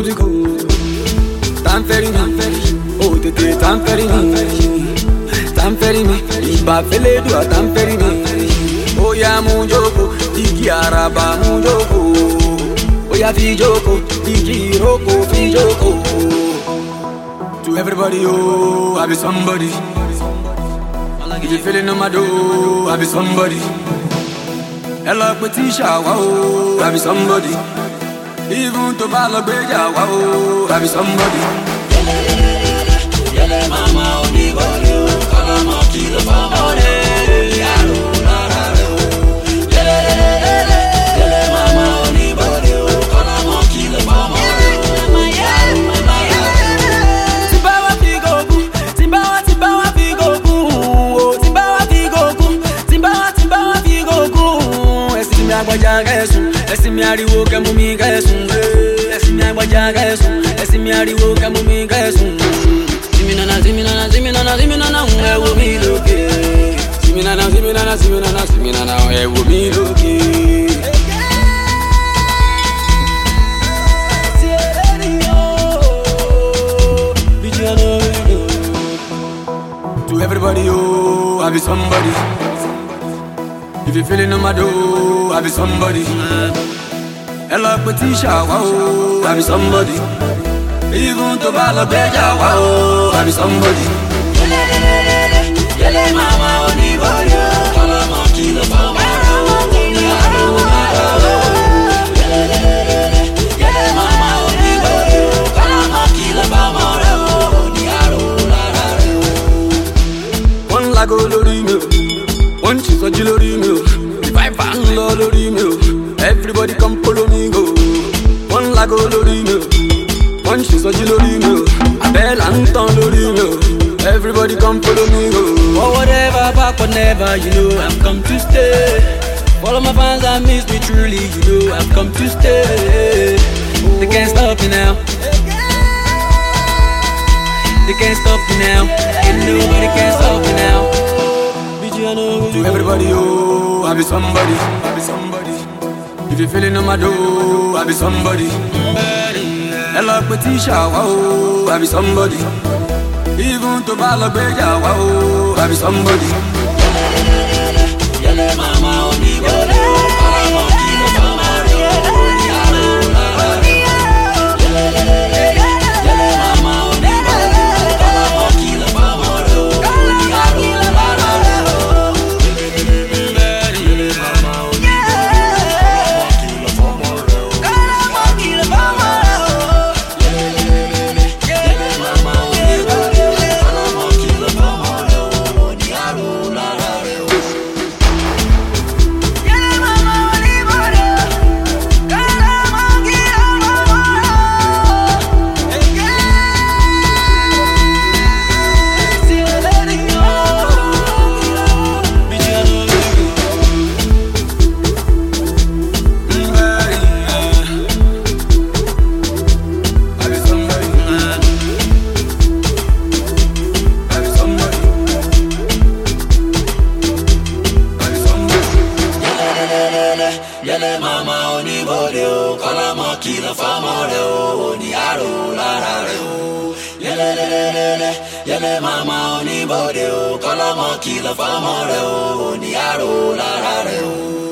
ti kò. Tanfẹ́rí mi, ó tètè tanfẹ́rí mi. Tanfẹ́rí mi, ìbà fẹ́lẹ́dùà tanfẹ́rí mi. Ó yá mú jókòó, igi àràbà mú jókòó. Ó yá fi jókòó, igi ìrókò fi jókòó. To everybody, oh, I be somebody. If you feeling on my door, I be somebody. Hello, Patricia, wow, I be somebody. Even to Balabeja, wow, I be somebody. Yele mama onibole, kalama kilo famole, yaro la la la. Yele mama onibole, kalama kilo famole, yaro la la la. Timbawa figoku, timbawa figoku, oh timbawa figoku, timbawa figoku. Esi mi agbaja kesun, esi mi ariwo kemu mi kesun, esi mi agbaja kesun, esi mi ariwo kemu mi kesun. Ziminana, ewo mi loke. Ziminana, ewo mi loke. To everybody, oh, I be somebody. If you feeling on my door, I be somebody. Hello, Patricia, wow, I be somebody. Even to Balabeja, wow, I be somebody. Yele mama onibole, kalama kilo famole, yaro la la la. Yele mama onibole, kalama kilo famole, yaro la la la. One lago lori mi, one chisoji lori mi, the vibe and law lori mi. Everybody come follow me go. One lago lori mi, one chisoji lori mi, Abel and Tom lori mi. Everybody come follow me go. For whatever, back or never, you know I've come to stay. For all of my fans that miss me truly, you know I've come to stay. They can't stop me now. They can't stop me now. Ain't nobody can stop me now. To everybody, oh, I be somebody. I be somebody. If you feeling on my door, I be somebody. Hello, Patricia, wow, I be somebody. Even to Balabeja, wow, I be somebody. Yele mama onibole, kalama kilo famole, yaro la la la. Yele mama onibole, kalama kilo famole, yaro la la la. Yele mama onibole, kalama kilo famole, kalama kilo famole. Yele mama onibole, kalama kilo famole, yaro la la la. Yele mama onibole, kalama kilo famole, yaro la la la. Yele mama onibole, kalama kilo famole, yaro la la la.